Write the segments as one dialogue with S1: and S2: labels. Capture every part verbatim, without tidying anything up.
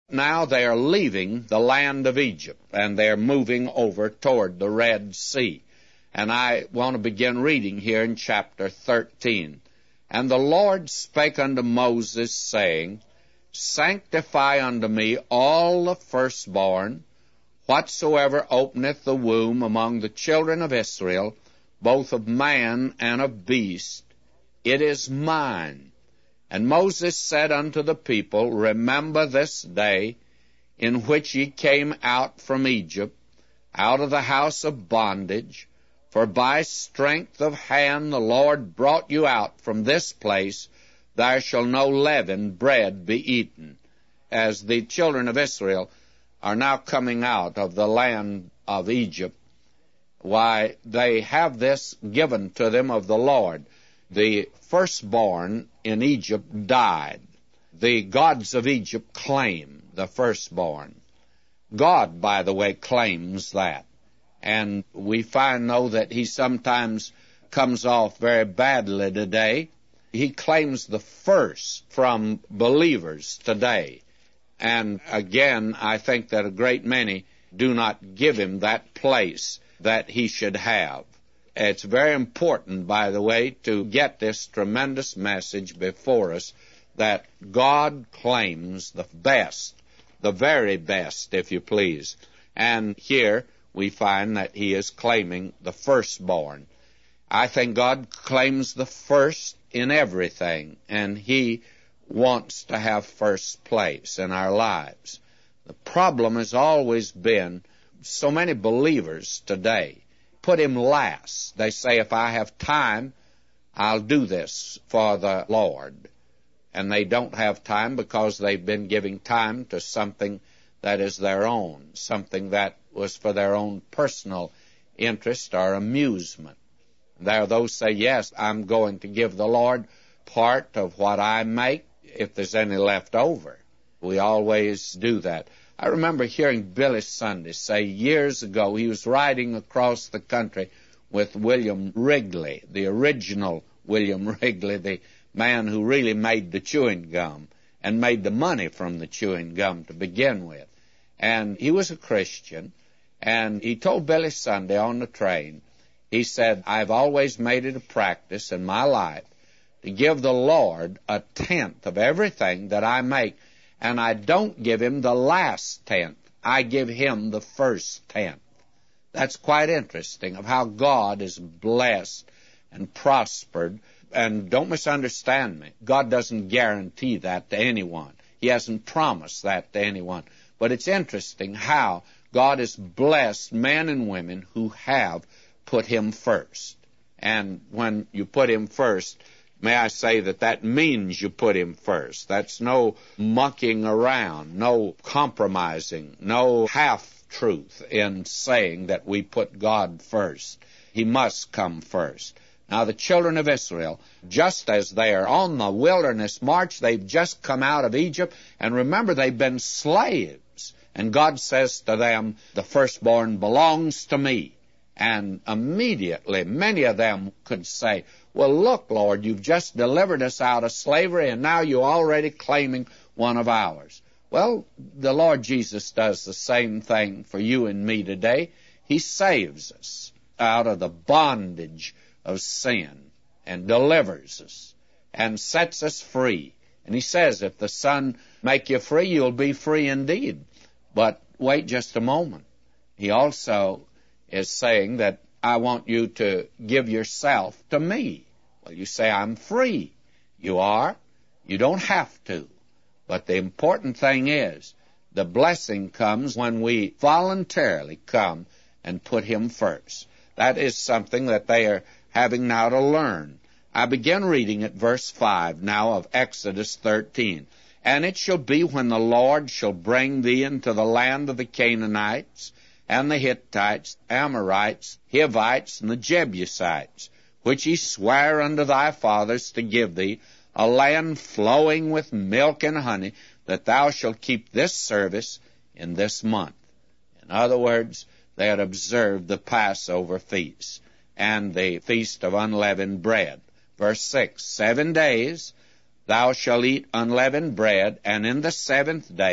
S1: Now they are leaving the land of Egypt, and they're moving over toward the Red Sea. And I want to begin reading here in chapter thirteen. And the Lord spake unto Moses, saying, Sanctify unto me all the firstborn, whatsoever openeth the womb among the children of Israel, both of man and of beast, it is mine. And Moses said unto the people, Remember this day in which ye came out from Egypt, out of the house of bondage, for by strength of hand the Lord brought you out from this place. There shall no leavened bread be eaten. As the children of Israel are now coming out of the land of Egypt, why, they have this given to them of the Lord. The firstborn in Egypt died. The gods of Egypt claim the firstborn. God, by the way, claims that. And we find, though, that he sometimes comes off very badly today. He claims the first from believers today. And again, I think that a great many do not give him that place that he should have. It's very important, by the way, to get this tremendous message before us that God claims the best, the very best, if you please. And here we find that he is claiming the firstborn. I think God claims the first in everything, and he wants to have first place in our lives. The problem has always been so many believers today put him last. They say, if I have time, I'll do this for the Lord. And they don't have time because they've been giving time to something that is their own, something that was for their own personal interest or amusement. There are those say, yes, I'm going to give the Lord part of what I make if there's any left over. We always do that. I remember hearing Billy Sunday say years ago, he was riding across the country with William Wrigley, the original William Wrigley, the man who really made the chewing gum and made the money from the chewing gum to begin with. And he was a Christian, and he told Billy Sunday on the train, he said, I've always made it a practice in my life to give the Lord a tenth of everything that I make. And I don't give him the last tenth. I give him the first tenth. That's quite interesting of how God is blessed and prospered. And don't misunderstand me. God doesn't guarantee that to anyone. He hasn't promised that to anyone. But it's interesting how God has blessed men and women who have put him first. And when you put him first, may I say that that means you put him first. That's no monkeying around, no compromising, no half-truth in saying that we put God first. He must come first. Now, the children of Israel, just as they are on the wilderness march, they've just come out of Egypt, and remember, they've been slaves. And God says to them, the firstborn belongs to me. And immediately, many of them could say, well, look, Lord, you've just delivered us out of slavery, and now you're already claiming one of ours. Well, the Lord Jesus does the same thing for you and me today. He saves us out of the bondage of sin and delivers us and sets us free. And he says, if the Son make you free, you'll be free indeed. But wait just a moment. He also is saying that I want you to give yourself to me. Well, you say, I'm free. You are. You don't have to. But the important thing is, the blessing comes when we voluntarily come and put him first. That is something that they are having now to learn. I begin reading at verse five now of Exodus thirteen. And it shall be when the Lord shall bring thee into the land of the Canaanites, and the Hittites, Amorites, Hivites, and the Jebusites, which he sware unto thy fathers to give thee, a land flowing with milk and honey, that thou shalt keep this service in this month. In other words, they had observed the Passover feast and the feast of unleavened bread. Verse six, seven days thou shalt eat unleavened bread, and in the seventh day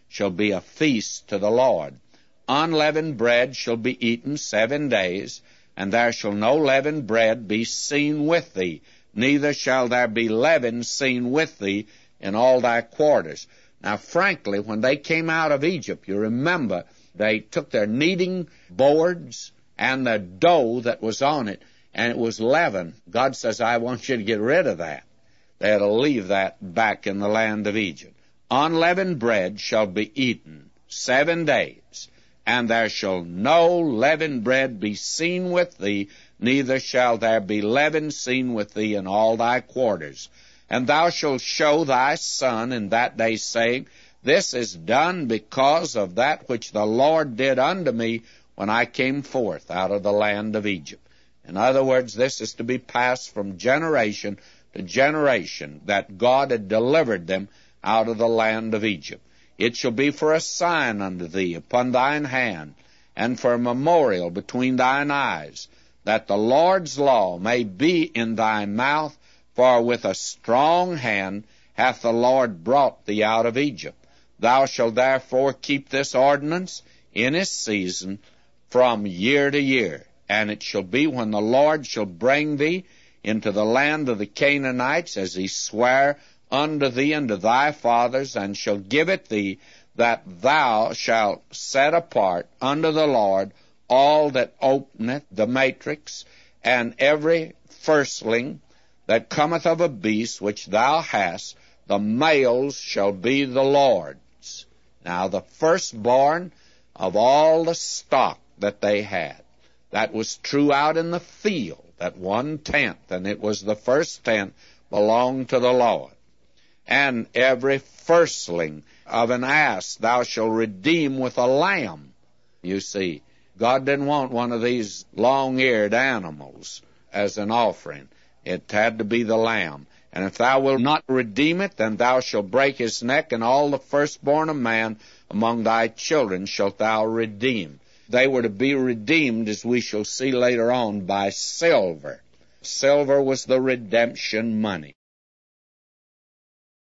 S1: shall be a feast to the Lord. Unleavened bread shall be eaten seven days, and there shall no leavened bread be seen with thee, neither shall there be leaven seen with thee in all thy quarters. Now, frankly, when they came out of Egypt, you remember, they took their kneading boards and the dough that was on it, and it was leaven. God says, I want you to get rid of that. They had to leave that back in the land of Egypt. Unleavened bread shall be eaten seven days, and there shall no leavened bread be seen with thee, neither shall there be leaven seen with thee in all thy quarters. And thou shalt show thy son in that day, saying, This is done because of that which the Lord did unto me when I came forth out of the land of Egypt. In other words, this is to be passed from generation to generation, that God had delivered them out of the land of Egypt. It shall be for a sign unto thee upon thine hand, and for a memorial between thine eyes, that the Lord's law may be in thy mouth, for with a strong hand hath the Lord brought thee out of Egypt. Thou shalt therefore keep this ordinance in his season from year to year. And it shall be when the Lord shall bring thee into the land of the Canaanites, as he sware unto thee and to thy fathers, and shall give it thee, that thou shalt set apart unto the Lord all that openeth the matrix, and every firstling that cometh of a beast which thou hast, the males shall be the Lord's. Now the firstborn of all the stock that they had, that was true out in the field, that one tenth, and it was the first tenth, belonged to the Lord. And every firstling of an ass thou shalt redeem with a lamb. You see, God didn't want one of these long-eared animals as an offering. It had to be the lamb. And if thou wilt not redeem it, then thou shalt break his neck, and all the firstborn of man among thy children shalt thou redeem. They were to be redeemed, as we shall see later on, by silver. Silver was the redemption money.